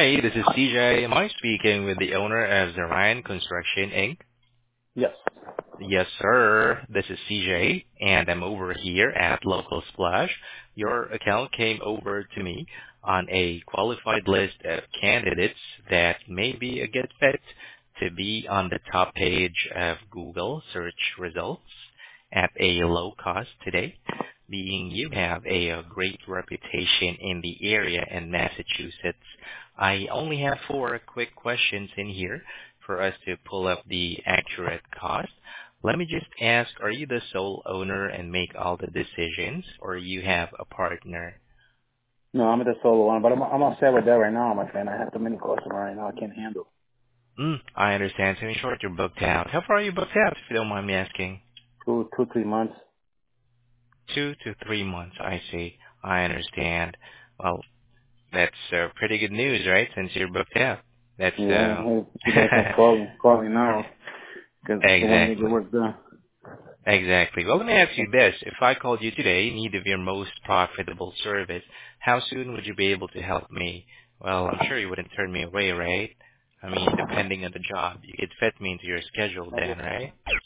Hi, this is CJ. Am I speaking with the owner of Zarian Construction, Inc.? Yes. Yes, sir. This is CJ, and I'm over here at Local Splash. Your account came over to me on a qualified list of candidates that may be a good fit to be on the top page of Google search results at a low cost today, being you have a great reputation in the area in Massachusetts. I only have four quick questions in here for us to pull up the accurate cost. Let me just ask, are you the sole owner and make all the decisions, or you have a partner? No, I'm the solo one, but I'm all set with that right now, my friend. I have too many customers right now. I can't handle. I understand. So in short, you're booked out. How far are you booked out, if you don't mind me asking? 3 months. 2 to 3 months, I see. I understand. Well, that's pretty good news, right, since you're booked out. That's, Yeah, hey, you guys can call me now because I want to make the exactly. work done. Exactly. Well, let me ask you this. If I called you today in need of your most profitable service, how soon would you be able to help me? Well, I'm sure you wouldn't turn me away, right? I mean, depending on the job, you could fit me into your schedule I then, just right?